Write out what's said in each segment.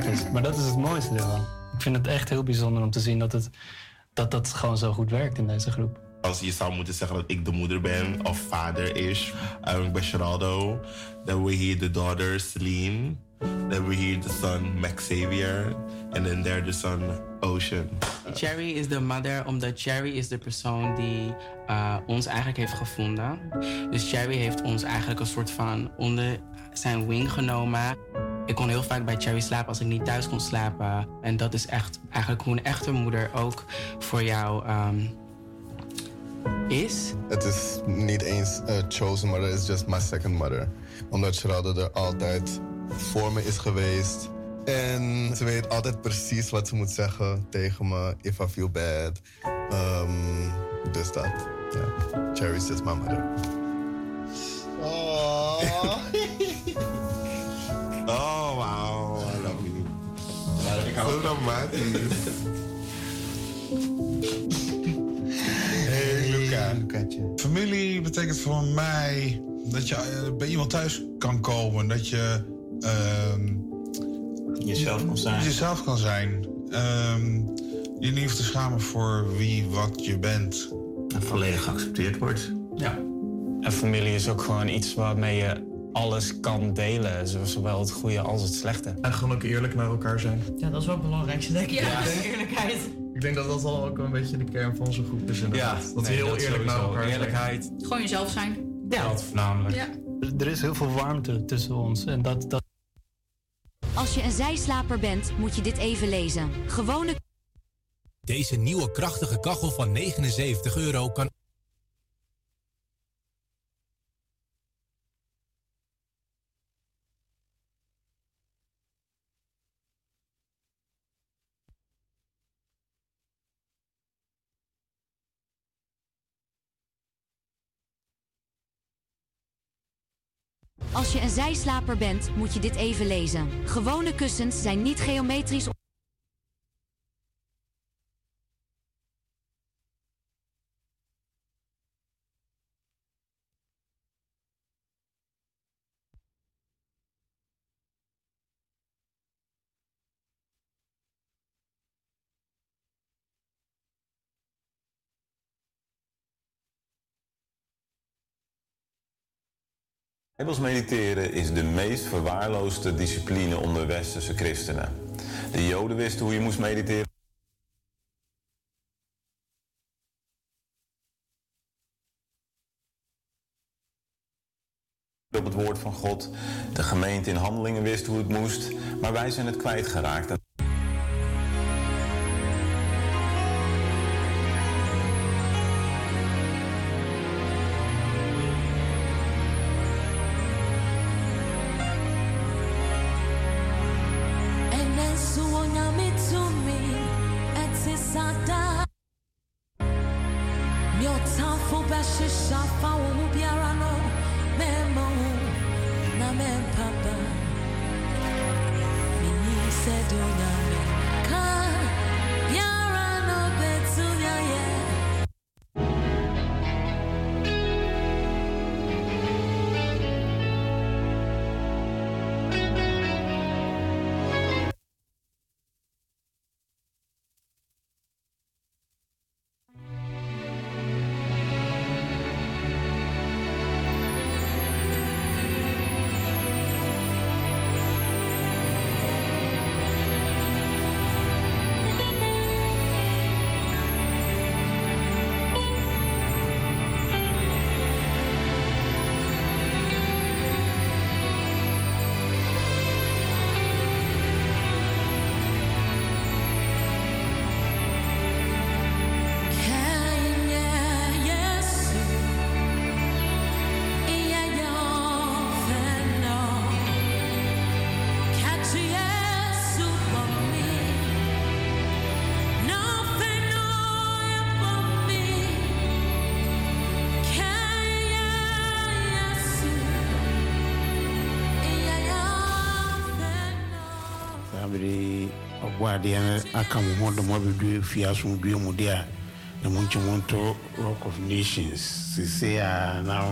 is. Maar dat is het mooiste ervan. Ik vind het echt heel bijzonder om te zien dat gewoon zo goed werkt in deze groep. Als je zou moeten zeggen dat ik de moeder ben of vader is, ik ben Geraldo. Then we hear the daughter Celine. Then we hear the son Max Xavier. And then there the son Ocean. Cherry is de mother, omdat Cherry is de persoon die ons eigenlijk heeft gevonden. Dus Cherry heeft ons eigenlijk een soort van onder zijn wing genomen. Ik kon heel vaak bij Cherry slapen als ik niet thuis kon slapen. En dat is echt eigenlijk hoe een echte moeder ook voor jou is. Het is niet eens chosen mother, it's just my second mother. Omdat Geraldo er altijd voor me is geweest. En ze weet altijd precies wat ze moet zeggen tegen me, if I feel bad. Dus dat, ja. Cherry is just my mother. Oh. Oh, wow. I love you. Zo dramatisch. Hey, Lucaatje. Familie betekent voor mij dat je bij iemand thuis kan komen. Dat je jezelf kan zijn. Je niet hoeft te schamen voor wat je bent. En volledig geaccepteerd wordt. Ja. En familie is ook gewoon iets waarmee je alles kan delen. Zowel het goede als het slechte. En gewoon ook eerlijk naar elkaar zijn. Ja, dat is wel het belangrijkste, denk ik. Ja, eerlijkheid. Ik denk dat dat al ook een beetje de kern van onze groep is. Ja, dat we heel eerlijk naar elkaar zijn. Eerlijkheid. Gewoon jezelf zijn. Ja, dat voornamelijk. Ja. Er is heel veel warmte tussen ons. En dat... Als je een zijslaper bent, moet je dit even lezen. Gewone... Deze nieuwe krachtige kachel van €79 kan... Als je een zijslaper bent, moet je dit even lezen. Gewone kussens zijn niet geometrisch... Bijbels mediteren is de meest verwaarloosde discipline onder westerse christenen. De Joden wisten hoe je moest mediteren. Op het woord van God. De gemeente in Handelingen wist hoe het moest, maar wij zijn het kwijtgeraakt. Guardian akamu the mobile fiasum do mudia the munchimonto Rock of Nations say now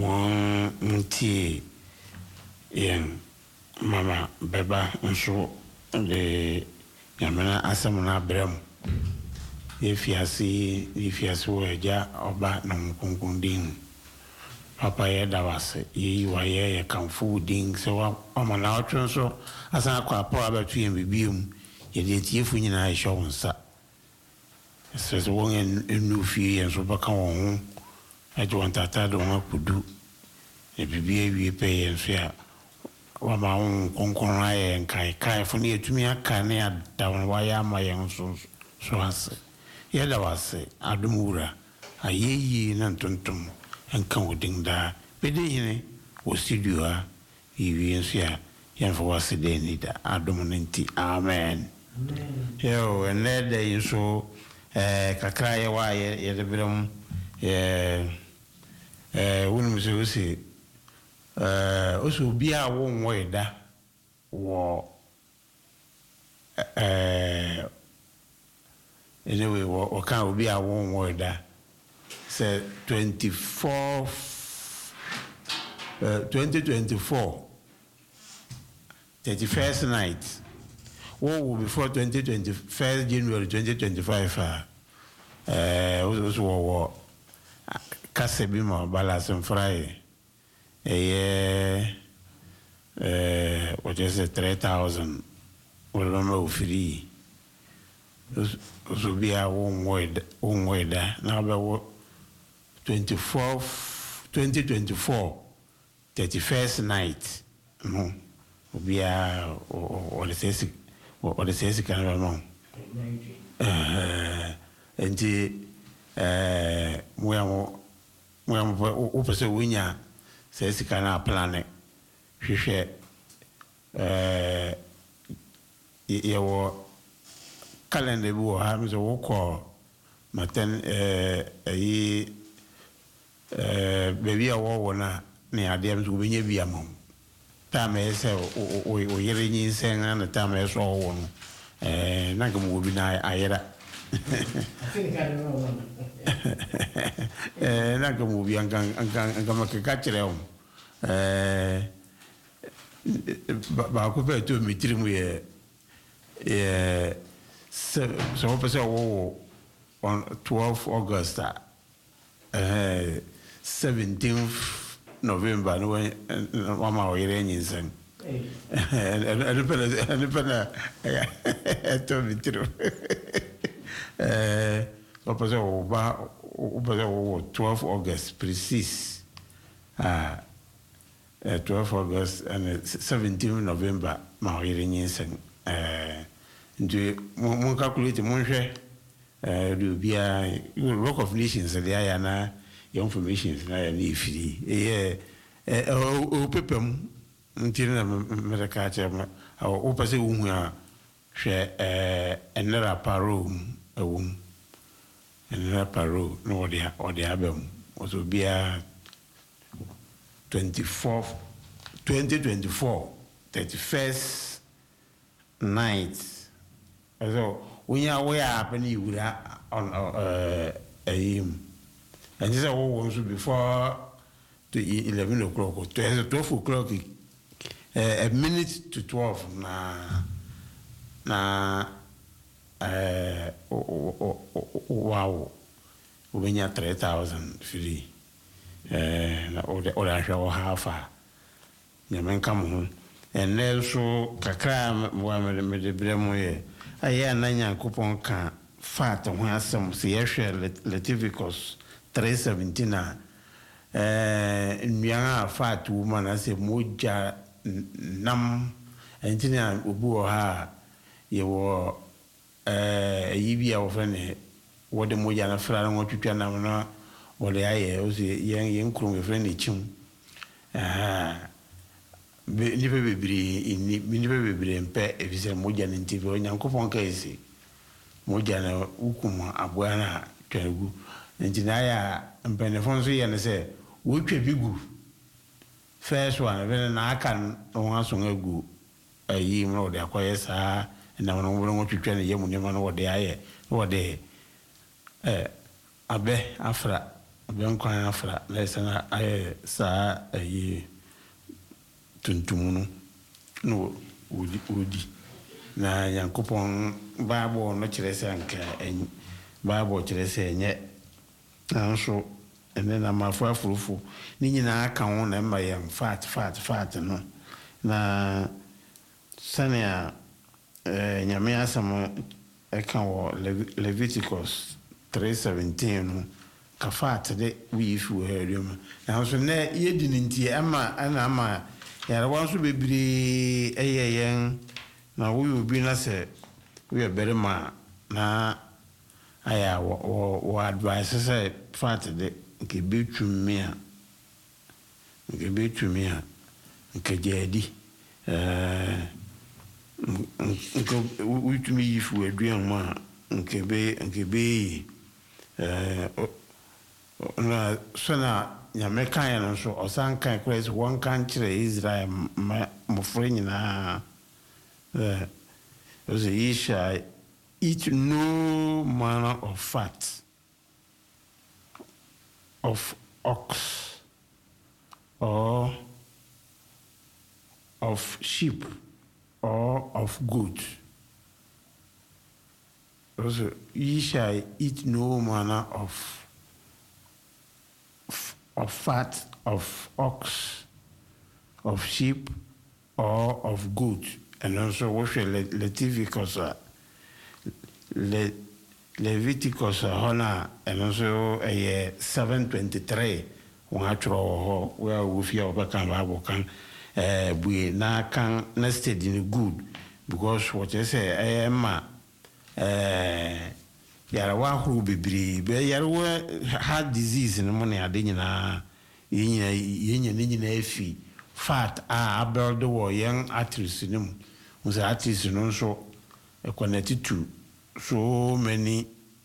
one munti yen mama beba nso de yamena asamuna brem ye fiasi wo eja oba na mkunkundin papa ye dawase ye wa ye kanfu din se wa amana otwe so asan akwa pa abatu ye bibium ye de tiefu nyina e show nsa se so won enu fie ye so baka won ho ajo wantata do ma kudu e bibie wie pe ye so ya wa ma won konkon aye kai funi etumi aka ne adawn wa ya ma ye so ase ye dawase adumura ayeyi na ntontom enkan wodin da bede yine wo studio a yiwi nso ya yanfa wase de ni da adum nti amen yo ene de nso kakra ye wa ye de biram wonu so si oso bia wo nwo da wo anyway wo kan obi a wo nwo da say 2024 31st night wo before 21st January 2025 also wo kasebi ma balance Friday what is it 3,000 will no free so be a one word now about 2024 31st night no will be a or the says can no and the we person winya says can plan she share your calendar will have a walk maten baby a war na near them to be a mom. Time is o yerin saying and the time is all one. Nagam will be nigh Ayera. I think I don't know. Nagam will be and come a catch them. But I could to meet him with so on 12th August, 17th November, no one hour Iranians and told me true. 12th August, precise. 12th August and 17th November, my Iranians and mon calculate mon share do be a Rock of Nations and the Ayana informations na ni free o pepem ntina merakacha o pase wu a hwe enera paro ewum enera paro no ode abem so be a 2024 31st night. So when you are happening, you would on and this is all before the 11 o'clock or 12 o'clock, a minute to 12. Wow, when you are 3,000 free, or I shall half a man come home. And then so kakra me de bremoye aya nanya kupon ka fat ho asem se yehwe Leviticus 3:17 nnuan fat woman ase moja nam entina obu ha ye wo yibi a wo fene wo de moja na fra na twetwa nam na wo de aye o se yen krum we fene chim nipa bebre mpe efise moja ntivi onyankopon ka esi moja na ukuma aboa na twagu ntina ya mpenefon so ye ne se wo twa bigu first one when na aka no aso ngagu ayi mo de akoye sa na wono wo twetwa ne yemu ne ma no de aye wo de abe afra abe nkwan afra na sana aye sa ayi tuntumuno no odi na Yankopon Bible no kyerɛ sɛ nka Bible kyerɛ sɛ ɛnyɛ nanso ɛne na mafo afurufo ne nyinaa ka ho na ma yɛn fat no na sɛnea nyame asɛm ɛka wɔ Leviticus 3:17 no ka fat de wifi wɔ hɛrium nanso nɛ yɛdi ne nti ɛna ama yɛrewa nso bebree ɛyɛ yɛn na woyɛ obi na sɛ woyɛ barima na ayɛ wɔ advice sɛ fat de nke betumi a nke jadi nke witumi yifu aduan mu a nke be na sona nyame kan no so osan kan kwes won kan kire Israel mofre nyina so ye shall eat no manner of fat of ox or of sheep or of goat. Also, ye shall eat no manner of fat of ox, of sheep, or of goat. And also, what shall Leviticus, Honor, and also a 7:23. One throw where we feel Bible can we now can nested in good because what I say I am Yarawa who be brave, Yarawa heart disease in the money I didn't know fat about the war young artists in them was artists and also connected to so many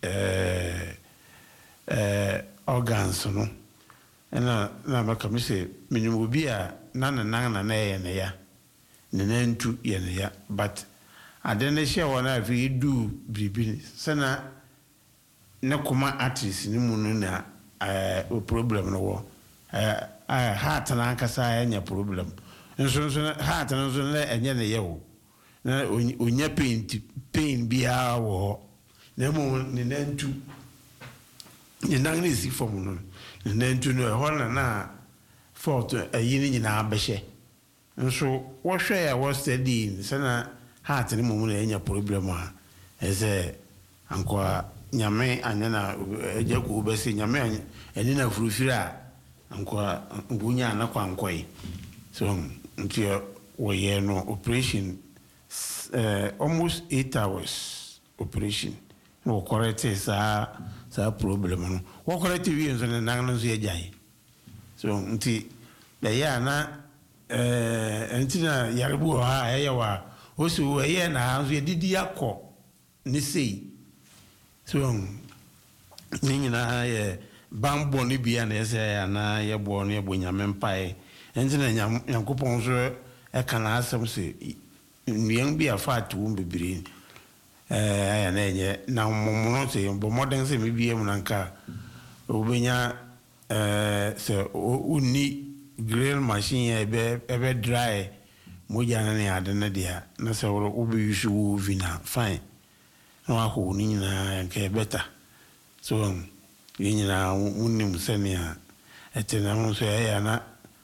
organs, no. And na come say minimum be a nana na ya nenentu ya but adene share one of you do bibi sana na kuma artist ni mu na problem no wo heart na nkasa anya problem nso heart nso na enye ne ye wo na onya pain bia wo na mu nenentu ni nang ni si form no nenentu no ho na fault ayini nyina abehye nso wo hwe ya wo study sana heart ni mu na enya problem a eze anko nyame anya na eje ko bese nyame eni na furufira anko ngunya na kwankoi so ntia wo ye no operation almost 8 hours operation no correct sa problem no wo correct wi nso na nang so ye jai so nti da ya na nti na yarebu ha eyewa o so eye na so ye didi akọ ni sei so ni nyina ye bambo ni bia na ese ya na ye bo no ye bo nyame mpae nti na Yankopon so e kana asem se nyan bia fa atu mbibiri aya na enye na momo se bo modern se mebie mu nanka obenya se uni grill machine ebe dry moja na ne ade na dia na se wo obi yusu vina fine no aho ni na nke better so nyina unim senia etena mo so ya na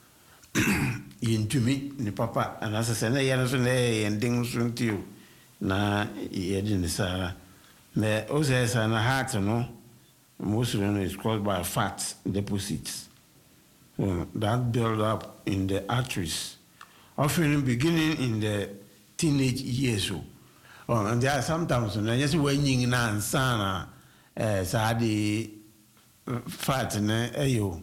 yintumi ni papa anasa se na ya no so na ending so ntio na yedi ni sara me o se sa na heart no most of them is caused by fat deposits that build up in the arteries, often beginning in the teenage years. And there are sometimes when just when you na sana the fat na ayo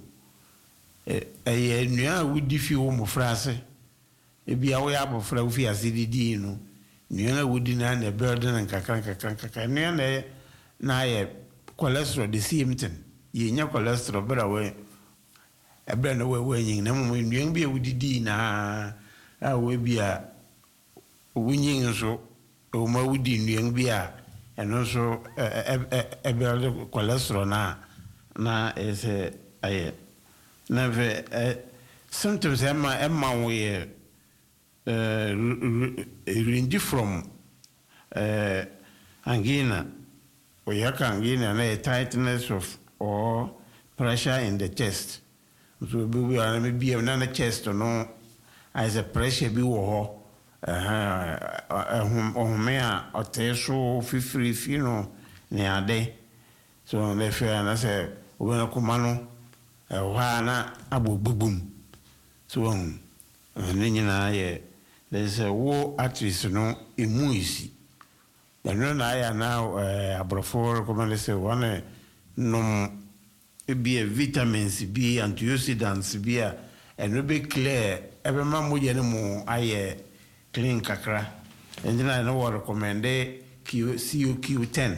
nua wudi fi wo mo frase e bia wo ya bo fra wo fi acidity no nua wudi na na build na kakra na ye cholesterol the same thing ye nya cholesterol bra we ebra na we nyin na mo nua bia wudi na we bia wunyin so o ma wudi nua bia eno so build cholesterol na ese aye never symptoms emma we range from angina. We have angina, a tightness of or pressure in the chest. So we are maybe another chest or no, as a pressure be war. Mea or teso free fino near day. So they fear and I say, when a commano, a wana abu boom. So there's a war actress no imuisi. The no I now a brofor command say one no be a vitamins be antioxidants be and no be clear every man would anymore I clean kakra and then I know what recommend COQ10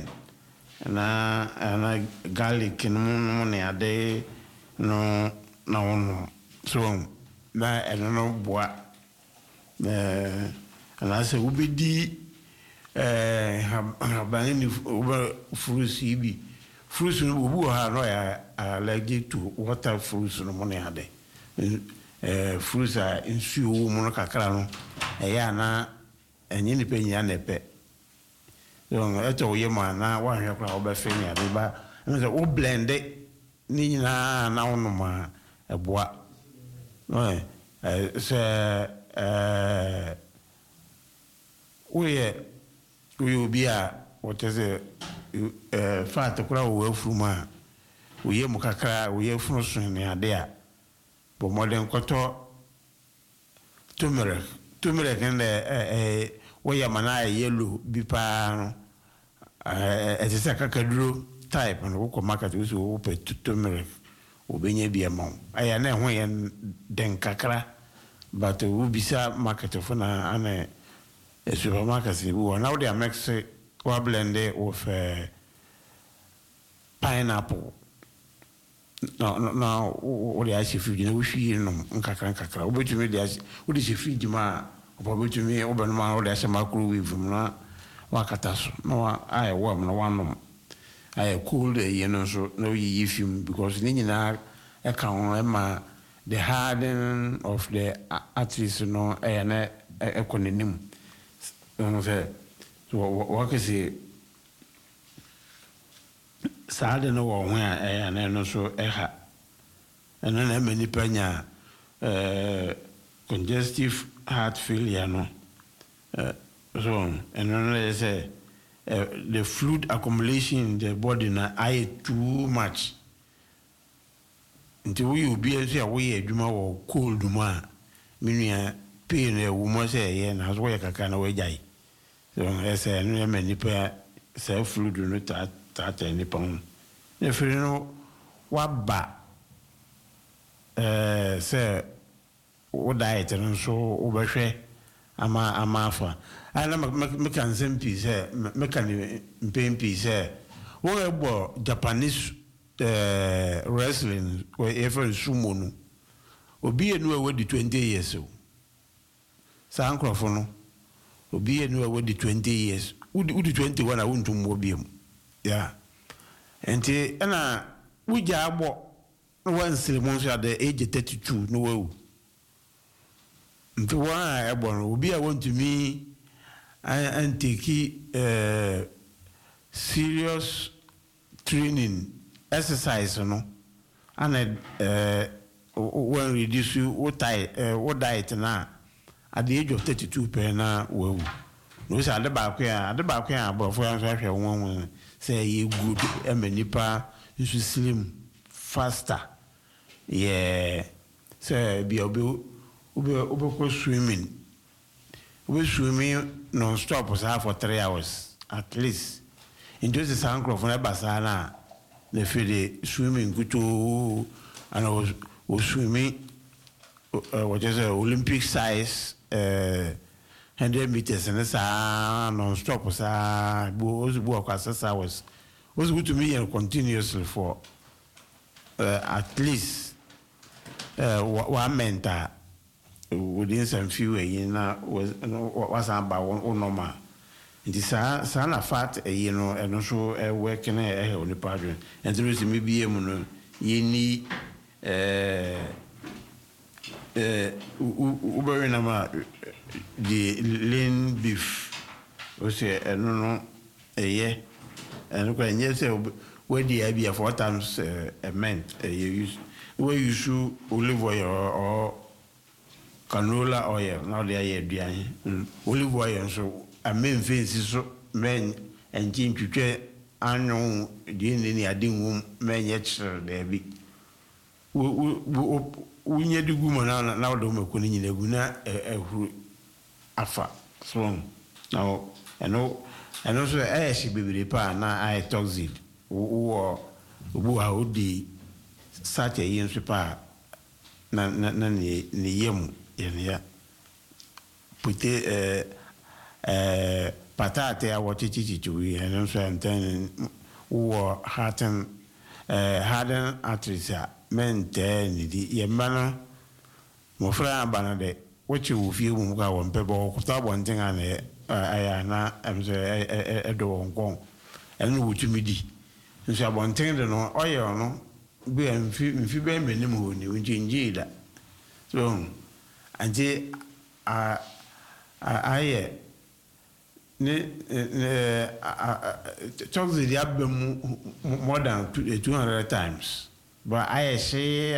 and garlic and money a day no so na I don't know what and I say we be banging fruits be fruits no are allergic to water fruits no money a day fruits are in few monocacra no na enye ni pe nya na pe so eto ye ma na wa hwe kra obefe nya de ba no o blend ni na ono ma eboa no we be a what is it fat kra wo afuma we mu kakra we afunu so ni ade a bo modern koto turmeric and we are mana yellow bipa no it is a kakaduro type and we market we so pe turmeric obenya bi amon aya na ho ye den kakra but we bisa market for na ana supermarket we now they mix we blend it with pineapple no what they actually feed you we no kakra we betumi dey we dey feed ma obo betumi obo no we dey say microwave na wakata so no I warm no one I cool you know so no you film because ni nyina e kan ma the hardening of the artist no na economy no say so what can say sade no wo ho na no so ha eno na many panya congestive heart failure no so eno na say the fluid accumulation in the body na I too much until we be say we adwuma wo cold ma minua pain e wo mo say ye na so ye kaka na we jai so say no many pa say fluid no ta ni pon ne free no wa ba say wo diet no so wo be hwe ama afa ana me kan sempi say me kan mpempi say wo ebo Japanese wrestling or ever sumo no obi enu we di 20 years o sa ankrofo no obi enu we di 20 years udi 21 na wontum mo biem yeah enti na wuja agbo one ceremony at the age 32 no we nti wa agbo no obi a want to me and take serious training exercise no and when reduce you what diet na at the age of 32 per na we no say adeba kwa abrofo yan so hwe won say you good emenipa you should slim faster yeah say be obi go swimming non stop for 3 hours at least in just the sound of na basana the feel swimming kuto and I was swimming what is Olympic size 100 meters and non stop was work as 6 hours was good to me and continuously for at least 1 mentor within some few was about one normal. It is a fat, you know, and also working on the pattern. And there is maybe you need the lean beef say no and when you say where the idea 4 times a month you use where you should olive oil or canola oil. Now they are olive oil, so a main face is so men and Jim to try annual the adding men yet there be. We need to go now, don't make any guna afa strong. Now, and also, I should be the pa now I toxic who are the such a yen super nani yemu ya put patate I watch it to we and also and then who are harden arteries men ten the yemana mofra banade what you feel when go on people start one thing and I am say a do on gong and what you midi so one thing no oil no be and fi be menimu ni unjinji da so anje I talk the album more than 200 times. But I say,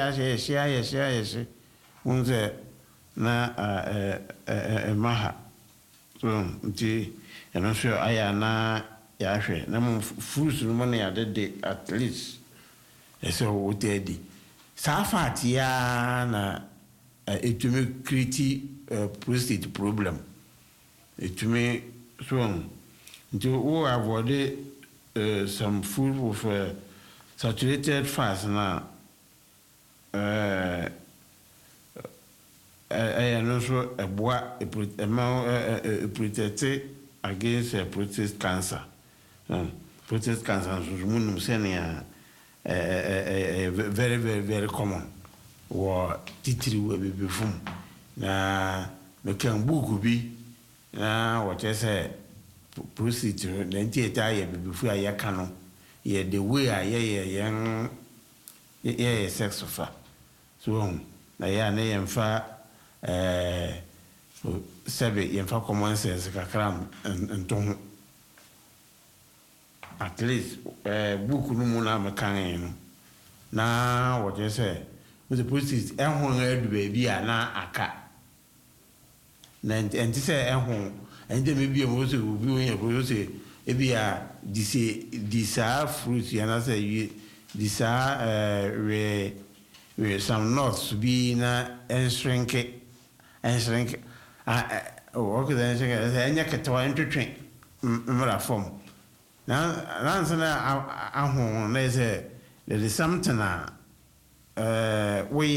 unze na maha. So, and I'm sure I na yashe. Na fruits money at least. So what they did. Safati ya na it may create prostate problem. It may so to avoid some food with saturated fats now. I also a boy protected against prostate cancer. Prostate cancer is very common. Or titri will be before. Na me can book be na what I say prostate the entire before I can yeah the way I young sex of so na ya na yemfa sebe yemfa common sense kakram and at least book no mo na me kan no na what I say with the prostate ehun edu baby na aka and say ehun and then maybe mo say obi won say ebia this fruit yana say this we some nuts be na and shrink okay then say anya ketwa entwetwe mra form now say ahun na say there is something we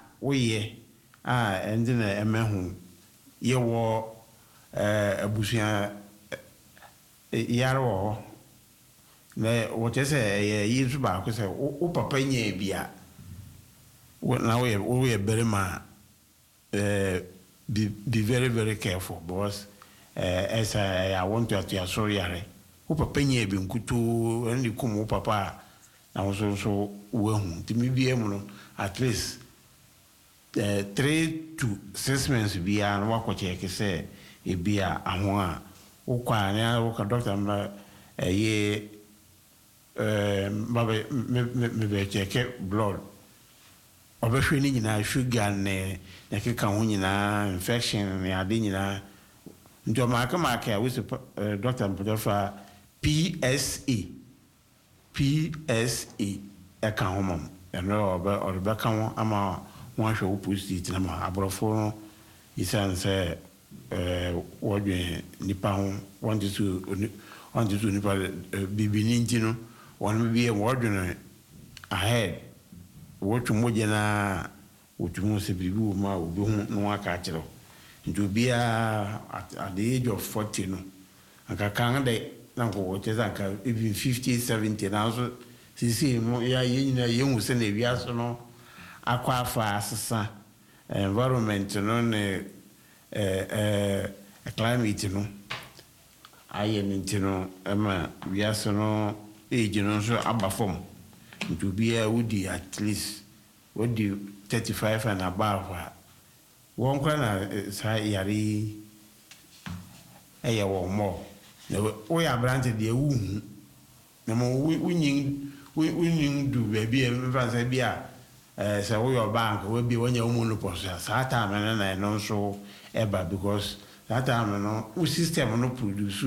and then emehu ye wo abusuan yaro na what you say ye su ba ko say o papa nya bia now we very ma be very very careful because as I want to at sorry yare o papa nya bi nkutu and come o papa na so we hu ti mi bia mu no at least 3 to 6 months bia na wa ko check say e bia ahon a o kwa na o ka doctor na ye me be check blood obehwe ni nyina sugar ne na keka ho nyina infection ne ade nyina njo ma ka we doctor mpodofa PSA e ka ho mom eno oba ka ho ama won hwe opposite na ma abrofo isan say wodwe nipa ho want to nipa bibini ntino won bi e wodwe ahead wotu moje na wotu mo se bibu ma obi ho no aka kire ndu bia at the age of 40 no aka kan de na ko wote zanka even 50 70 na so sisi mo ya yina yehu se na bia so no akwa afa asesa environment no ne climate no aye ntino ema bia so no age no so abafom to be woody at least what do 35 and above one kana say yari eye wo more we are branded the womb. No more winning do baby and fancy beer. So we are bank will be when your monopoly. That time and I know so ever because that time no we system no produce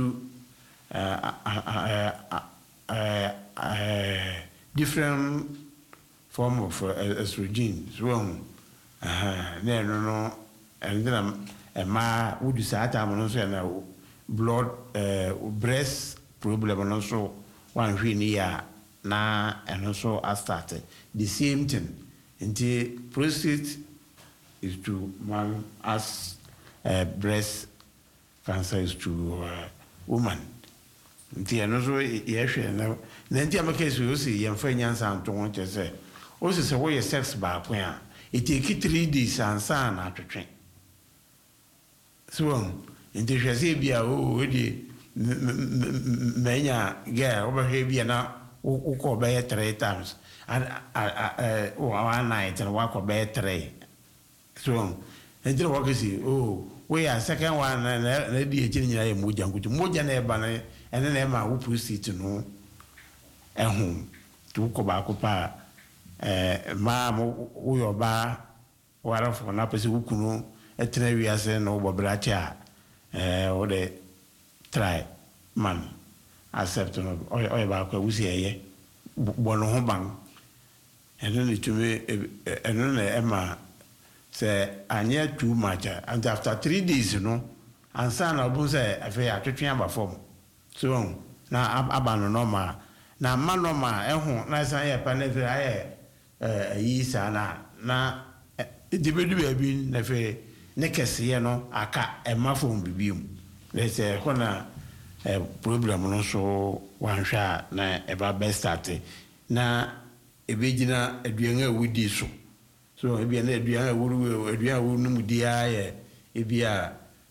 different form of estrogen. So no and then a ma would say time no so blood breast problem also one year now and also I started the same thing. Until prostate is to man as breast cancer is to woman. Until also yes and then the case we see young friends and to want to say also say what your sex back when it take 3 days and son after train. So until she say be a the manya girl over here be na who call by 3 times. And one night and walk about 3. So, until what is it? Oh, we are second one and the engineer Mujan, which Mujan Ebane, and then Emma who proceed to know at home to Kobakupa, Mam, who your bar, what of an opposite who could know a 3 years and over Bracha, or the try man accept or about we say, one home bank. And then to me, and then Emma say, I near too much. And after 3 days, you know, and son of Bose, I feel to chamber form. So now I'm normal. Now, man, normal, nice I have a year, now, the baby have been the next year, no, I can't a muffin be beam. They say, when a problem also one shot, na about best started. Now, Ebejina aduane wudi so ebi na aduane wuru mu dia ebi a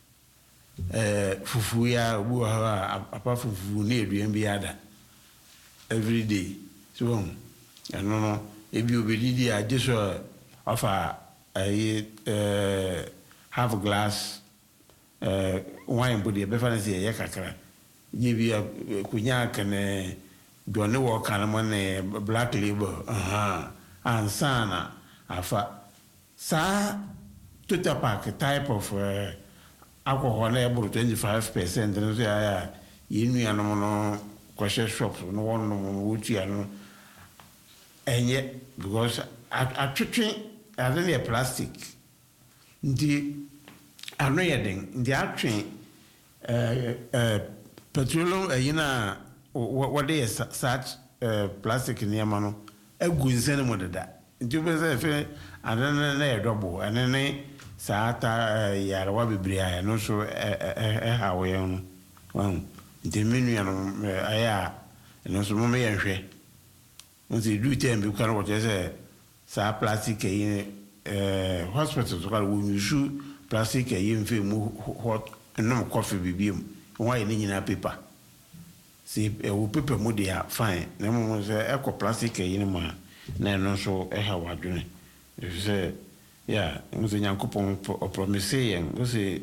fufu ya obu ha apa fufu na aduane bi ada every day so no ebi obedidi a jeso offer half glass wine body be fa na se ye kakra ye bi kunya kan Don't work on black label, and sana afa sa to pack type of alcohol able 25%, and say, you know, kosher shops, no one would you and yet because I treat as a plastic. The annoying the actually petroleum, you know. What is such plastic in Yamano? A good cinema that. You will say, and then a double, and then a Sata Yarawabi Bria, and also a Hawaii. Well, the minion, and also Mommy and She. Once you do tell me, you can what you say, Sa plastic in hospitals, when you shoot plastic, in film hot and no coffee beam. Why in a paper? See, we paper moody fine. No was a plastic anymore. No, so a how I do it. If you say, yeah, it was a young couple of promising, was a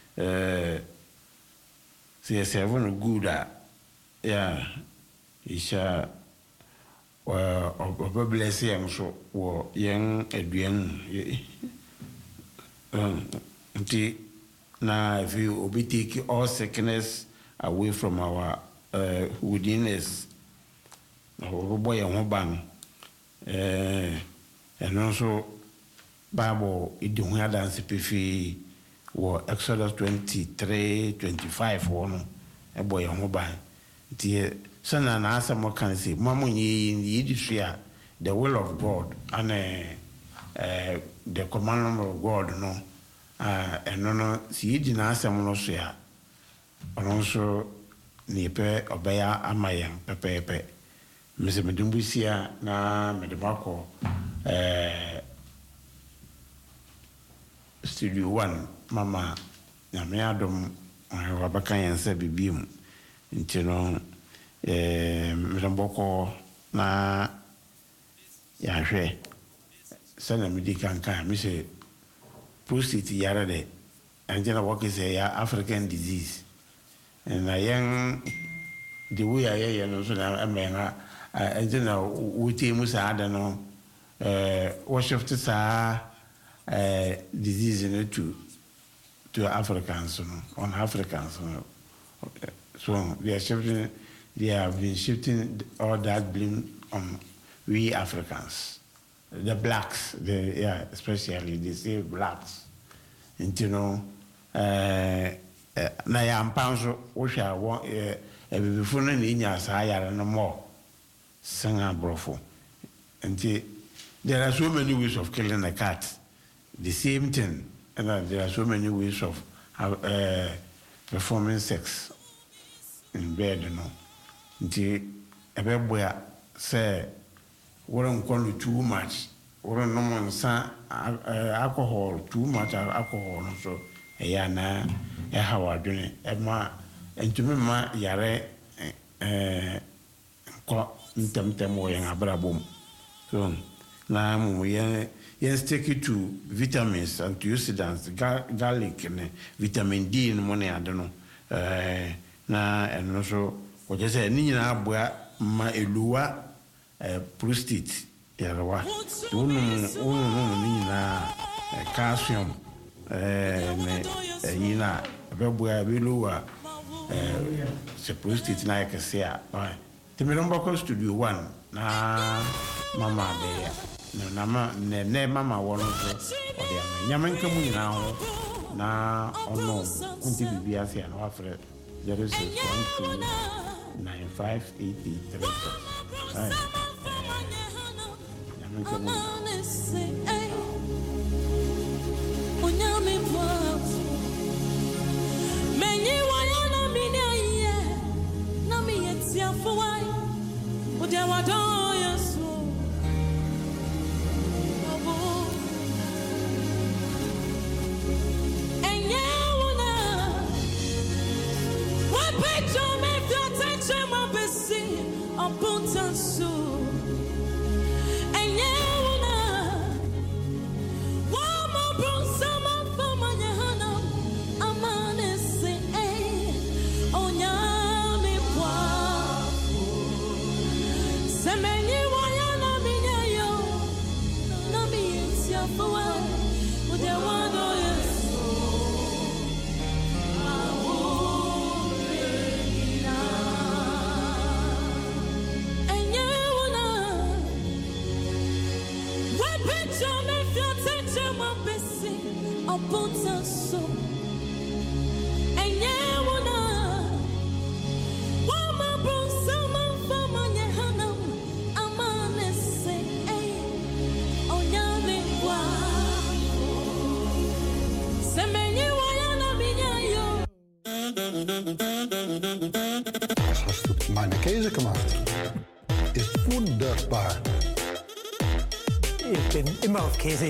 see a 7 good, yeah, it's a blessing, so war young Adrian. Now, if you will be taking all sickness away from our within us, boy and bang, and also Bible, it don't have dance if war Exodus 23:25 one a boy and bang. The son and answer more can say, Mamma in the Yiddish, the will of God and the commandment of God, no, and no, see, didn't answer Monosia, and also. Nipe obaya amayang pepepe mise medumbusia na medemako studio 1 mama na me adom wabaka yansa bibim ntino medemboko na yahwe sana medical kan mise prostate yara de angela work is a African disease En na yang de we ya no so na amenga na wuti musa ada no worship to sa disease no to Africans no on Africans no. So they have been shifting all that blame on we Africans, the blacks, especially they say blacks. And you know, na ya mpanso osha wo before na nya sa ya no more sanga brofo. And there are so many ways of killing a cat. The same thing, and there are so many ways of performing sex in bed, you know. Nti ebeboya say wouldn't call it too much, wouldn't no man alcohol, too much alcohol, so na how I do it. And to me, ma yare temtemo yang abrabum. So now we stick it to vitamins, antioxidants, garlic, and vitamin D in money, I don't know. Na and also what I say, Nina Bua ma elua prostate, Yarawa. Nina calcium, Nina Bebua Bilua, prostate like I say. The Miramboko Studio 1, na Mama there. No, Nama, ne Mama one or the Yamanka now, na or no, until we be as an offer. There is 1295883. Als het meine Käse gemacht ist wunderbar. Ich bin immer auf Käse.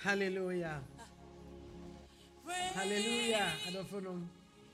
Hallelujah. Hallelujah. Adofonom.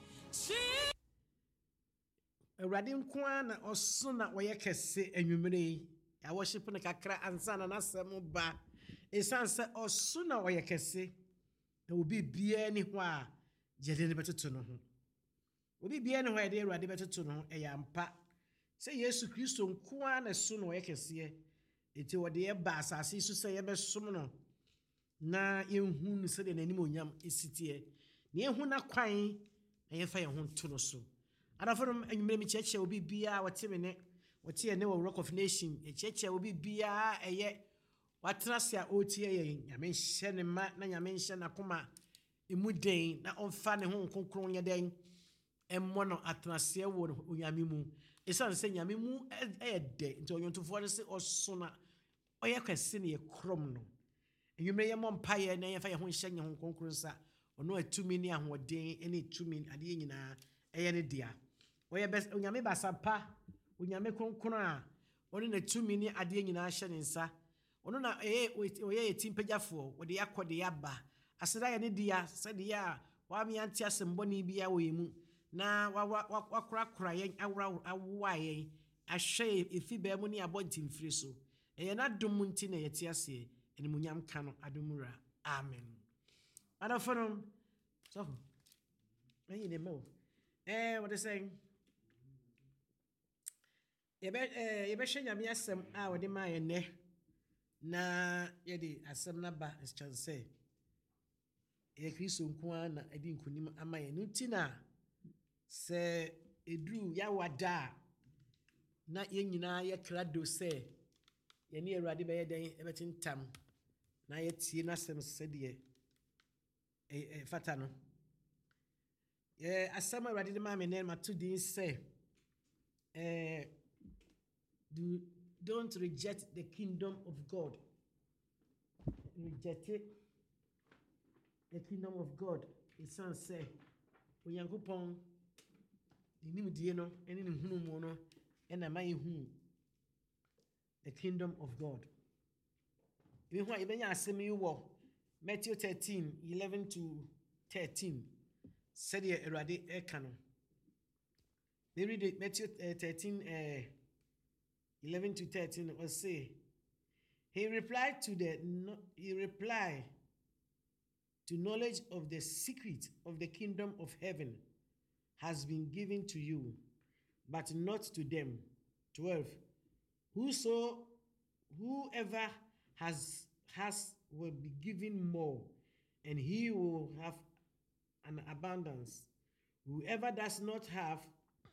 Awurade nko na ɔso na wɔyɛ kɛse anwumere yi. Ya worship na kakra ansa na nasɛm ba. Esan sɛ ɔso na wɔyɛ kɛse. Na obi bia ni hɔ a gyede ne bɛtoto no ho. Obi bia ni hɔ a de Awurade bɛtoto no ho ɛyɛ ampa. Sɛ Yesu Kristo nko na so na wɔyɛ kɛse. Eti wɔde yɛ ba asase so sɛ yɛbɛsom no. Na yɛnhu no sɛ de n'anim onyam esitie. Na yɛnhu na kwan na yɛfa yɛn ho to no so. Adafonom anwumere mi kyerɛkyerɛ obi bia wɔte me ne wɔte ne wɔ Rock of Nation kyerɛkyerɛ obi bia ɛyɛ watena se a ɔtie yɛn nyame nhyɛ ne ma na nyame nhyɛ na koma emu den na ɔmfa ne ho nkonkron nyɛ den ɛmmɔ no atenaseɛ wɔ onyame mu ɛsiane sɛ nyame mu ɛyɛ dɛ nti ɔnwontofoɔ no sɛ ɔso na ɔyɛ kɛse ne yɛ krom no anwumere yɛ mmɔ mpaeɛ na yɛmfa yɛn ho nhyɛ nyɛ ho nkonkron sa ɔno atumi ne ahoɔden ne tumi adeɛ nyinaa ɛyɛ ne dea Oye onyame basapa onyame kronkron a ono na tumi ni ade nyina hye ne nsa ono na oye etimpegyafo wo de yakode yaba aseda ye ne dia sede ya wa me ante asemboni bia wo yemu na wakora yen awwa yen ahwe efi ba mu ne abontimfiri so eye na dom nti na yete ase ene munyam ka no adomura amen adafono so me ne mo what they saying yebe nyame asem a wode ma ye ne na ye di asem na ba is chance ye Kristo nko na edi nkunim ama ye nti na se edru ya wada na ye nyina ye krado se ye ne Awurade be ye den ebetintam na ye tie na asem se de fata no ye asem Awurade de ma me ne ma to din se don't reject the kingdom of God. Reject it. The kingdom of God. It's son say, Oyankopon, nim die no, ene ne hunu mu no, ena mai hu. The kingdom of God. Even when ibenya asem yi wo Matthew 13:11-13. Said ye Awurade eka no. They read it, Matthew 13:11-13 or say, he replied to knowledge of the secret of the kingdom of heaven has been given to you, but not to them. 12. Whoever has will be given more, and he will have an abundance. Whoever does not have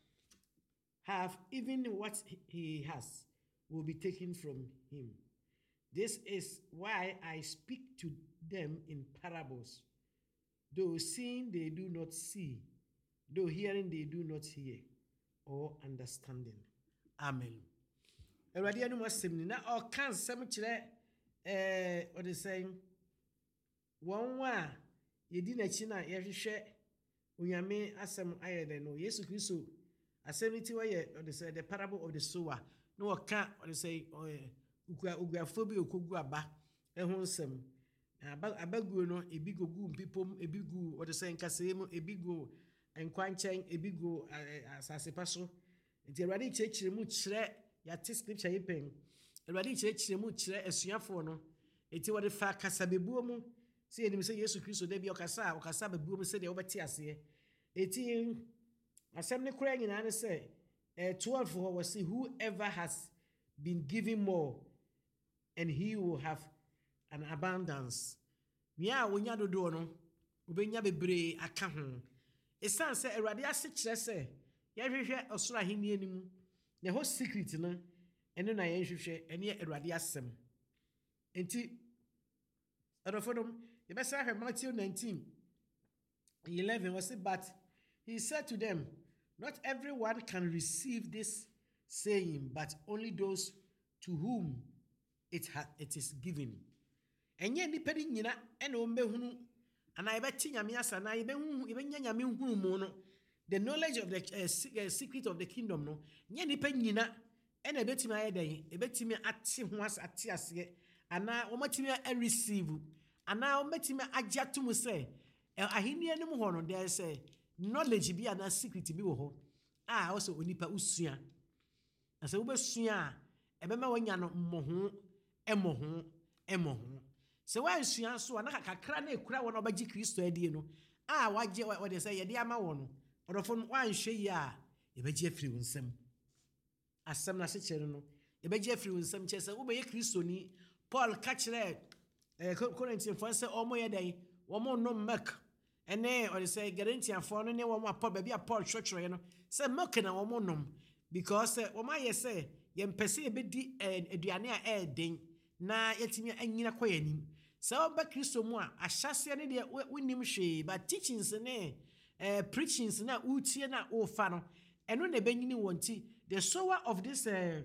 even what he has will be taken from him. This is why I speak to them in parables. Though seeing they do not see, though hearing they do not hear, or understanding. Amen. Awurade anu asem ni na o kan sem kire what they saying won wa yedi na chi na yehwehwe onyame asem ayede no Yesu Kristo assemblity where they say the parable of the sower no can or they say uguafo bi okogu aba ehun sem abaguo no ebigogu mpipom ebigu what they say nkasem ebigo enkwanchen ebigo asase paso nti Awurade kyerɛkyerɛ mu kyerɛ ya te scripture yipen Awurade kyerɛkyerɛ mu kyerɛ asuafo no enti wɔde fa kasa bebuo mu sɛ enim sɛ Yesu Kristo da bi okasa bebuo mu sɛ de wobɛte ase eti asem ne kura nyina ne say 12 for was see whoever has been given more and he will have an abundance. Mia wonya dodo no obenya bebre aka ho. Esan say Awurade ase kire say yehwehwe osoro ahenie anim na ho secret no ene na yehwehwe ene Awurade asem. Enti adofodom yebesa hwe Matthew 19:11 was it, but he said to them, not everyone can receive this saying, but only those to whom it is given. Enye nipedi nyina ene ombehunu ana ebeti nyame asa na ebenya nyame hunu mu no, the knowledge of the secret of the kingdom no nye nipa nyina ene ebetimi ayeden ebetimi ate ho ate ase ana omatimi a receive ana ometime agya to mu say ahenia no mu ho no there say knowledge bi ana secret bi wo ho also onipa usua na say wo besua ebema wanya no emoho se wa nsua so ana kakra na ekura wo na obagi Kristo adie no wagye wo de say ye de ama wo no odofo no wa nhwe yi a yebagi afiri wo nsam asem na se kire no yebagi afiri wo nsam che say wo be ye Kristo ni Paul ka kire Corinthians for say omo ye dai wo mo no mek ene or say Galatians for no ne wo mo Paul be Paul church no say mek na wo mo nom because wo ma ye say ye mpese e be di aduane a den na yetimi anyina koyanim say oba Kristo mu a ahyase ne de wonim hwe but teachings ne preachings na utie na ofa no eno na benyini wonti the sower of this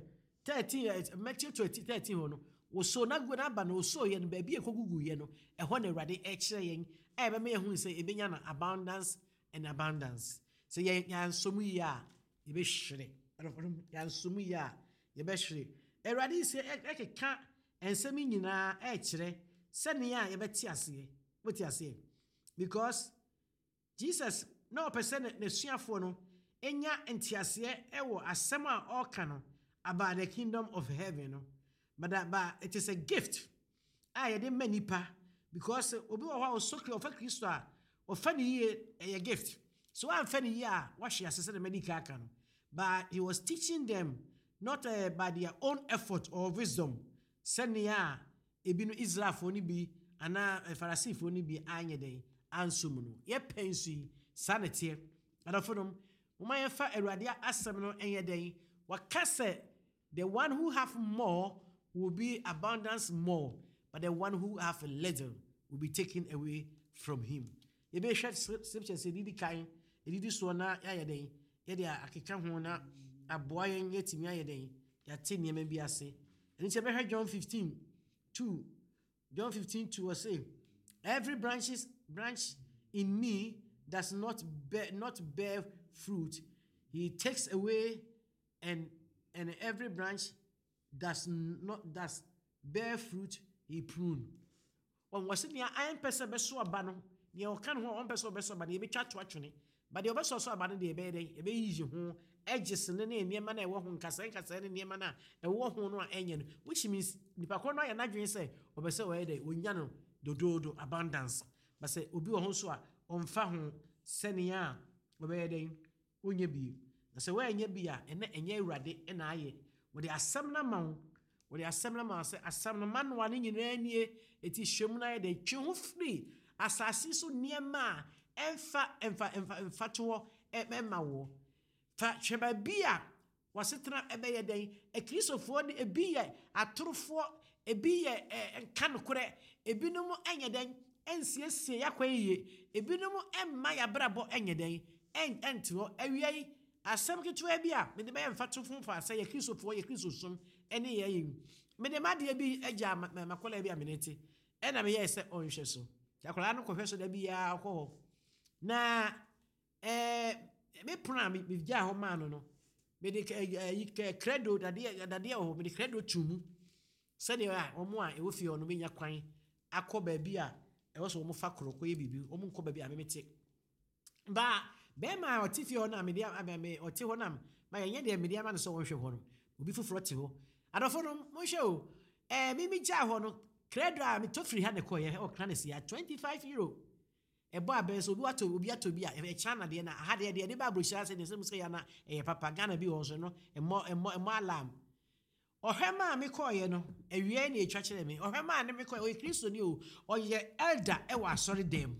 13 Matthew 20:13 no wo so na go na ba no so ye no ba bi ekogugu ye no eho na Awurade e kire yen be me hu say ebenya na abundance and abundance so ye nsomu yi a ye be hwere ya nsomu yi a ye be hwere Awurade say ekeka ensem nyina e kire sene ya ye be ti ase woti ase because Jesus no person na suafo no enya entiase ewo asem a oka no about the kingdom of heaven no but it is a gift I didn't many pa because obi wa o so of Kristo a ofani ye a gift so am fani ya what she assess the medical can but he was teaching them not by their own effort or wisdom senia ebinu Israel for ni bi ana Pharisee for ni bi anye den ansum no ye pensi sanity adafodom umaya fa Awurade asem no enye den wakase the one who have more will be abundance more, but the one who have a little will be taken away from him. You be short scripture say didi kai, didi so na ya den, ya dia akeka ho na aboa yen yetimi ya den, ya te niam bi ase. And it's about John 15:2. John 15:2 say, every branch in me does not bear fruit, he takes away, and every branch does bear fruit, he prune. On was near iron person beso abano, near can one person beso, but he be chat to actually. But the other so about the bed, a be easy home, edges and the name near mana, walk on Cassan near mana, and walk on one onion, which means the Pacona and Nigerian say, or beso a day, when yano, do abundance. But say, Ubu Honsua, on Fahon, Senia, obey day, when ye be. That's where ye be, and ye ready, and I. With the assembly man say assembly man one in any it is shemuna de twu free asasi so niema emfa to emma wo fa cheba bia wasetena ebeye den e kristofo de ebiye atorofo ebiye enkanokore ebinom enye den ensiesie yakwaye ebinom emma ya brabo enye den entio awiei asem ketwa bia me de be mfato funfa say ye kristofo ye kristosum ene ye yin me de made bi agya makola bia menete ena me ye se onhwe so yakola no kohwe so da bia akọ na me puna me gya ho ma no me de credo dade ho me de credo tumu se de omo a ewo fie ono me nya kwan akọ ba bia e wo so omo fa koroko ye bibi omo nkọ ba bia me mete ba bema otifi ho na me dia me oti ho na ma yenye de me dia ma no so wonhwe ho no obi fufuro te ho adofo no mo hwe o mi gya ho no credo a me to free ha ne ko ye o kana si ya €25 ebo abenso obi ato bi a e chana de na ha de ba brochura se ne se muske ya na e papa Ghana bi ho so no emo alarm ohema me ko ye no ewie na etwa kire me ohema ne me ko o Kristo ni o ye elder e wa sorry dem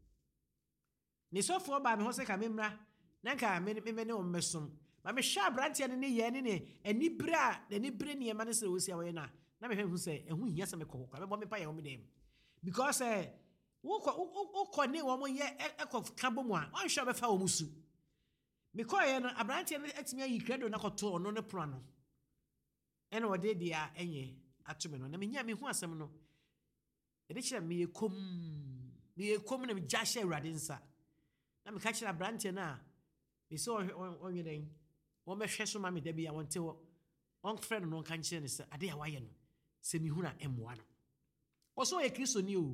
ni sofo ba me ho se ka memra na nka me ne o mesom ma me hwa brantia ne ye ne anibra ne ma ne se o sia wo ye na me hwe hu se ehu hia se me kokko me bo me pa ye wo me dem because wo ne wo mo ye ekọ mu a wan hwa be fa wo musu me ko ye no abrantia ne atimi ayi credo na koto ono ne pro no ene wo de dia enye atome no na me nya me hu asem no e de kire me ye kom na me jashe Awurade nsa na me ka kire abrantia na me so onye den wo me hwe so ma me da bia wonte wo on friend no kan kire ne se ade ya waye no se mi hu na emwa no oso ye Kristo ni o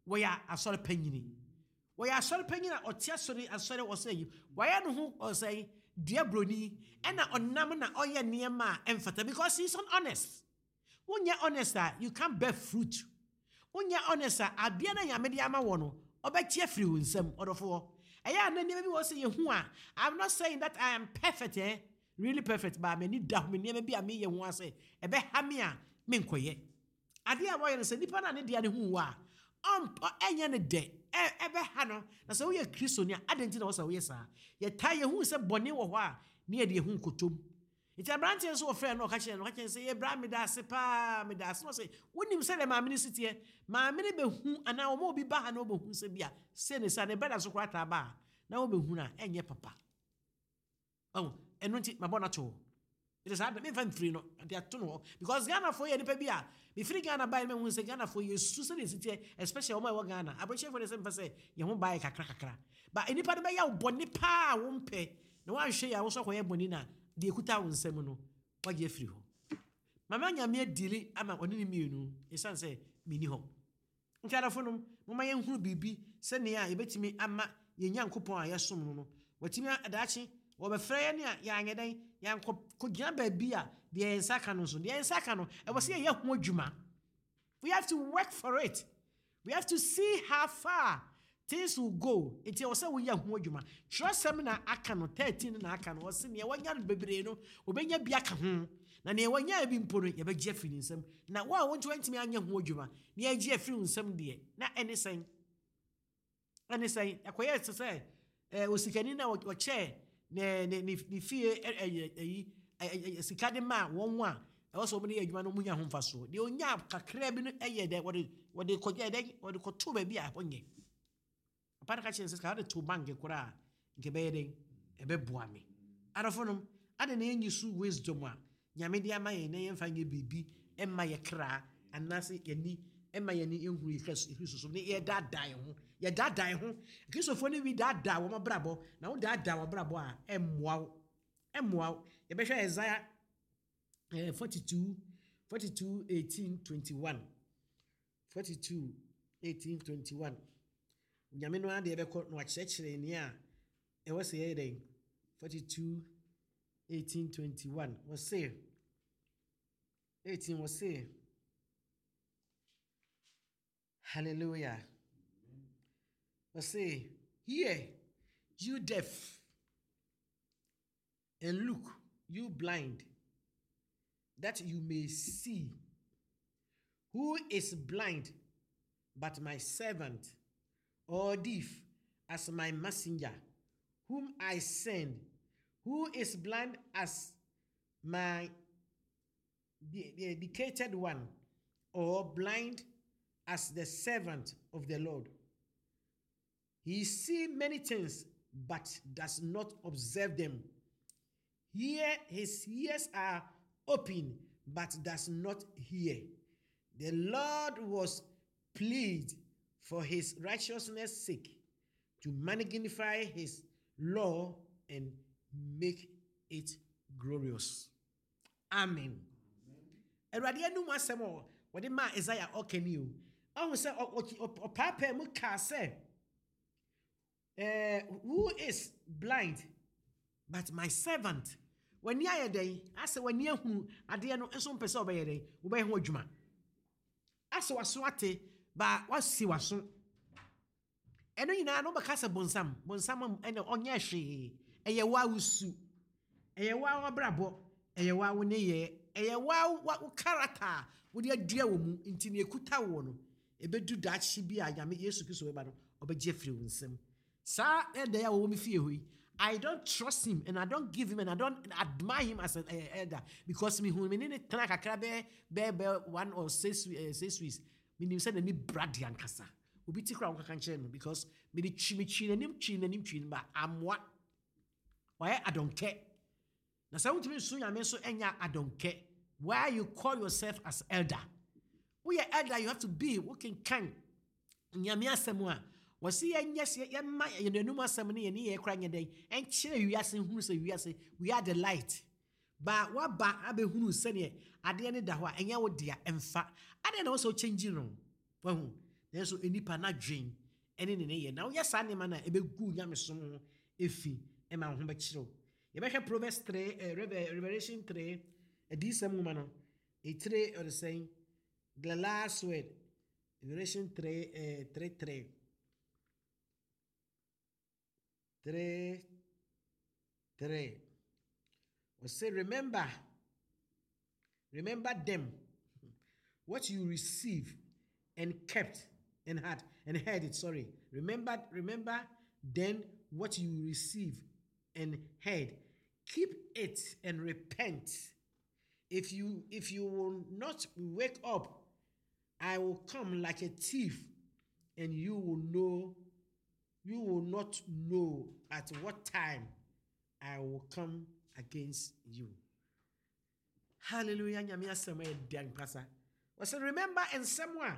wɔyɛ asɔre panyini wɔyɛ asɔre panyini a ɔte asɔre wɔsɛ yi wɔyɛ no ho ɔsɛ dua broni ɛna ɔnam na ɔyɛ nneɛma a ɛmfata because he's honest wonyɛ honest a you can't bear fruit wonyɛ honest a adeɛ na Nyame de ama wɔ no ɔbɛkye afiri wo nsam ɔdɔfoɔ ɛyɛ a na nneɛma bi wɔ sɛ yɛhu a I'm not saying that I am perfect really perfect but me need da me nneɛma bi a meyɛ ho ase ɛbɛha me a menkɔyɛ adeɛ a wɔyɛ no sɛ nipa na ne deɛ ne ho wɔ a ɛnyɛ ne dɛ ɛbɛha no na sɛ woyɛ Kristo ni a adɛnti na wɔsɛ woyɛ saa yɛtaa yɛhu sɛ bɔne wɔ hɔ a ne yɛde yɛhu nkotom nti aberanteɛ nso wɔfrɛ no ɔka kyerɛ no ɔka kyerɛ sɛ yɛbra meda ase paa meda ase no sɛ wonim sɛ dɛ maame no siteɛ maame no bɛhu anaa ɔma obi ba ha na wɔbɛhu sɛ bi a sɛ ne sa ne bɛda so koraa taa ba a na wɔbɛhu no a ɛnyɛ papa ɛno nti mabɔ no ato it is hard memfa mfiri no de ato no hɔ because Ghanafoɔ yɛ nipa bi a mefiri Ghana baeɛ no mahu sɛ Ghanafoɔ yɛsu sɛ ne siteɛ especially ɔma ɛwɔ Ghana abrɛkyɛfoɔ de sɛ mfa sɛ yɛ ho baeɛ kakra but nnipa no bɛyɛ wo bɔne paa wompɛ na woanhwɛ yɛ a wo so akɔyɛ bɔne no a deɛ ɛkuta wo nsɛm no wagye afiri hɔ mama Nyame adili ama ɔne ne mmienu ɛsiane sɛ menni hɔ nti adafo nom moma yɛnhunu biribi sɛnea a yɛbɛtumi ama yɛn Nyankopɔn a yɛsom no no watumi adaakye wɔbɛfrɛ yɛ ne a yɛanyɛ dɛn yɛnkɔgyina baabi a deɛ yɛnsa ka no nso deɛ yɛnsa ka no ɛwɔ sɛ yɛyɛ ho adwuma we have to work for it we have to see how far things will go nti ɛwɔ sɛ woyɛ ho adwuma twerɛsɛm na aka no 13 na aka no wɔ sɛ neɛ wɔanya no bebree no wɔbɛnya bi aka ho na neɛ wɔnya bi mpo no yɛbɛgye afiri ne nsɛm na wo a wonti wantumi anyɛ ho adwuma na yɛagye afiri wo nsɛm deɛ na ɛne sɛn ɛkɔyɛ te sɛ osikani na wɔkyɛɛ ne fie sika de ma wɔn a ɛwɔ sɛ wɔn de yɛ adwuma no mu nya ho mfasoɔ deɛ onya kakra bi no ɛyɛ dɛ wɔde kɔgye dɛ wɔde kɔto baabi a wɔnyɛ papa ka kyerɛ sɛ sika wɔde to bank koraa nke bɛyɛ dɛ ɛbɛboa me adɔfo nom ade na yɛnyi so wisdom a Nyame de ama yɛn na yɛmfa nyɛ biribi ɛmma yɛ kra anaasɛ yɛni ɛmma yɛni ɛhuru yɛ Kristo so ne yɛdaadaa yɛn ho yɛdaadaa yɛn ho Kristofoɔ no bi daadaa wɔn abrabɔ na wo daadaa wɔn abrabɔ a ɛmmoa wo yɛbɛhwɛ Isaiah 42:18-21 42:18-21 Nyame no ade ɛbɛkɔ na wakyerɛkyerɛ ni a ɛwɔ sɛ yɛyɛ dɛn 42:18-21 wɔ se 18 wɔ se hallelujah wɔ se hear you deaf and look you blind that you may see. Who is blind but my servant, or deaf as my messenger, whom I send? Who is blind as my dedicated one, or blind as the servant of the Lord? He sees many things but does not observe them. His ears are open but does not hear. The Lord was pleased for his righteousness' sake to magnify his law and make it glorious. Amen. Awurade anum asɛm a wɔde maa Isaiah ɔkani o. Ɔhu sɛ ɔpaapaa mu kaa sɛ who is blind but my servant. Wani ayɛ dɛn asɛ wani ahunu adeɛ no nso mpɛ sɛ ɔbɛyɛ dɛn wobɛyɛ ho adwuma asɛ waso ate ba wasi waso ɛno nyinaa no bɛka sɛ bonsam ɛna ɔnyɛ hwee ɛyɛ wa wusu ɛyɛ wa wabrabɔ ɛyɛ wa wo ne yɛ ɛyɛ wa wo character wo de adua wɔ mu nti ne ekuta wo no ɛbɛdu daakye bi a Nyame Yesu Kristo bɛba no ɔbɛgye afiri wo nsam saa ɛda ya wo me fie hɔ yi I don't trust him and I don't give him and I don't admire him as an elder because me who me ne tena kakra be 1 or 6 weeks me nim say na ni brad yan kasa obi ti kra wo kaka nkyere no because me de twi nanim ba amwa why I don't care na say wontimi so nyame so enya I don't care why you call yourself as elder we are elder you have to be working kan nyame asɛm a wasi yɛma yɛnanum asɛm ne yɛne yɛ kora nyɛ dɛn ɛnkyerɛ wiase hunu sɛ wiase we are the light ba waba abɛhunu sɛneɛ adeɛ ne da hɔ a ɛnyɛ wo dea ɛmfa adeɛ na wɔ sɛ ɔkyɛngyi no wahu nanso enipa na dwen ene ne ye na woyɛ saa nneɛma na ebegu nyamesom ho efi ema ho bɛkyerɛw yɛbɛhwɛ Proverbs 3 Revelation 3 adisɛm nwoma no 3 or saying the last word Revelation 3 3 we say remember them what you receive and kept and heard it. Sorry. Remember then what you receive and heard. Keep it and repent. If you will not wake up, I will come like a thief, and you will not know at what time I will come against you. Hallelujah. Remember and someone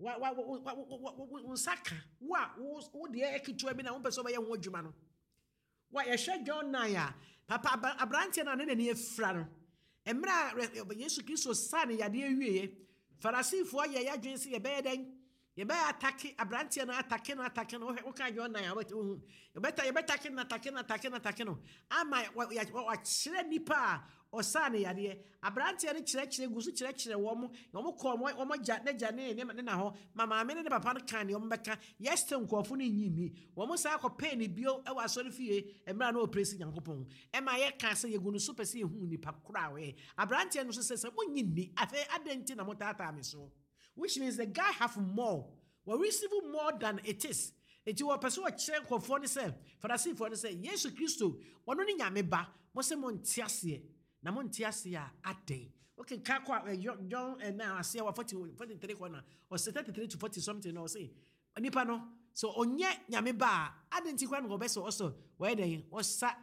saka wo de ekitua bi na wo pese obaye ho adwuma no wa ye hwe John na ya papa abrante na ne ne efra no emra Yesu Kristo sa ne yade awie Farisifo ye ya dwen se ye be den ye be attack abrante na attack no wo ka John na ya wo ye be attack no ama wa kire nipa osa ne yade abrante ne kire gusu kire wo mo ko mo ja ne na ho mama me ne papa kan ne wo beka yeste nkofo ne nyini wo mo sa akopɛ ne bio e wa sori fie emra na opresi nyankopɔn e ma ye ka se ye gunu so pese ye hu nipa kura we abrante no so se mo nyini afa adenti na mo tata me so, which means the guy have more, we receive more than it is. Eti wo pese wo kire nkofo ne se Farisifo ne se Yesu Kristo wono ne nyame ba mo se mo ntiase na mo ntiase a aden. Okay, John and now I say 43 corner or 33 to 40 something or say nipa no so onye nyame ba aden kwa no go beso also where den wasa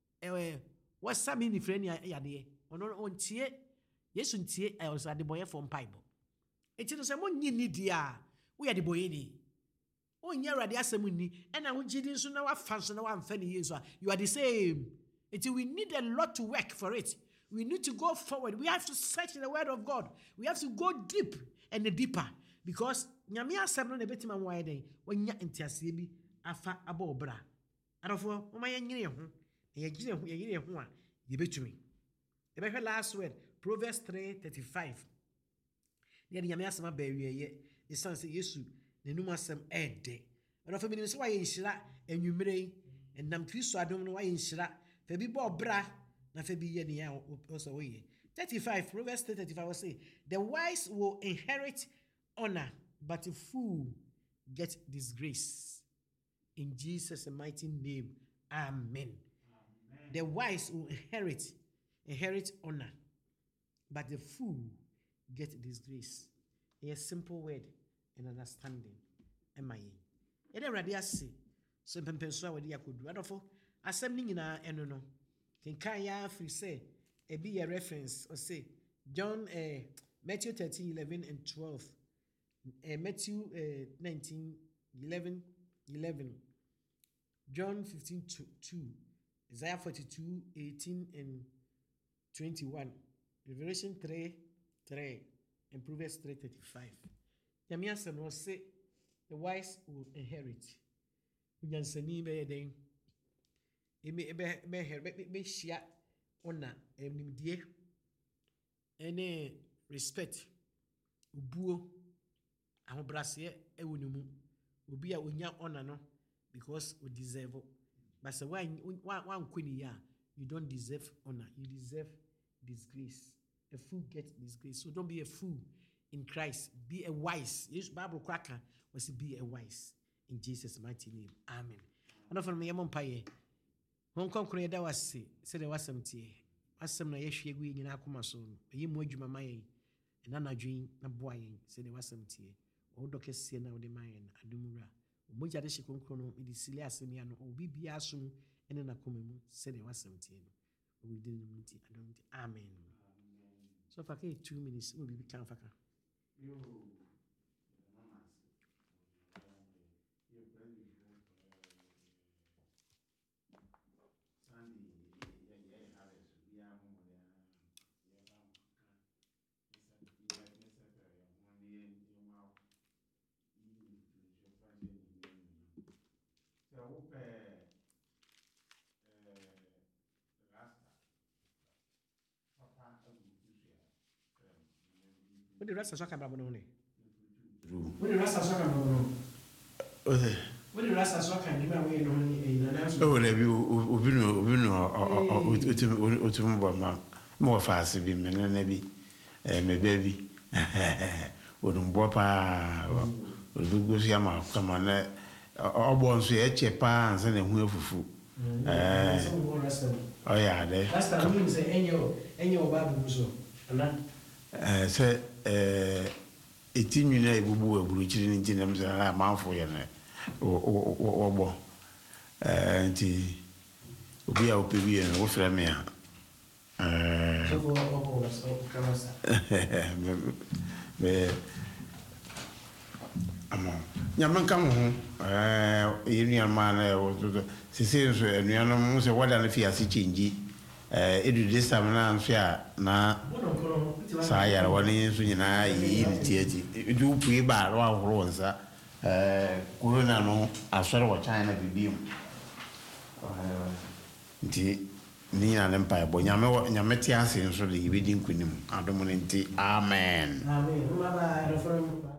mini friend ya de ono ontie Yesu ntie also ade boye from Bible. Eti no se mo nyi ni dia wo ya de boye ni onye awade asem ni e na wo gidi nso na wa fanso na wa amfa ni Yesu you are the same. Eti we need a lot to work for it. We need to go forward. We have to search the word of God. We have to go deep and deeper because nyame asem no na betima mo aye den wanya ntiase bi afa aba obra arofo mo ma yanyire ho yanyire ho a ye betumi e be hwe last word Proverbs 3:35 ne nyame asem aba wieye esan se Yesu nenum asem ede arofo bi ne se wa ye nhira anwumere enam Kristo adom no wa ye nhira fa bi bo obra na fa bi ye ne ya also we ye 35 Proverbs 3:35 will say the wise will inherit honor but the fool get disgrace. In Jesus' mighty name, amen. The wise will inherit honor, but the fool get disgrace. A simple word and understanding. Am I? And then Radia say, so Pempenso with Yakudu. Adolfo, assembling in our eno. Can Kaya free say, a be a reference or say, John Matthew 13:11 and 12. Matthew 19:11, John 15:2, Isaiah 42:18 and 21, Revelation 3:3, and Proverbs 3:35. Yamiasa no say the wise will inherit. Unyansani be den. Be shia honor nimdie ene respect ubuo ahobrase ewunimu obi a onya honor no because we deserve but say one kwini ya you don't deserve honor, you deserve disgrace. A fool gets disgrace, so don't be a fool in Christ, be a wise. Yes, Bible cracker was be a wise in Jesus' mighty name, amen. And from me paye Hong Kong da wase say there was something asem na yehwe egu nyina akoma so no yi mu adwuma maye na nadwen na boayen say there was something o dokese na o de mayen adumura mo jade shikonkro no di sile asem ya no obi bia so ene na koma mu say there was something no we didn't muti adonti amen. So for 2 minutes we be kan faka What the rest of Soccer Babonone? What the rest of Soccer Babonone? What the rest of Soccer and you away in an answer? Oh, there you more fast, be maybe, my baby. Wouldn't bopa, would go see my come on. All born to a pants and a wheel for food. Oh, yeah, that's the means any Babu so. Say, 18 minutes will be reaching in them and a mouth for you. Or and be our PV and offer me. Yaman come home, Union man was Sicilians and Yanam was a water if he has a chingy. It is this time now, na saya one is in I eat do pre bar or rosa. Corona no, I saw what China be Nina Empire, but Yametias in so the reading queen. I don't want to amen. Amen.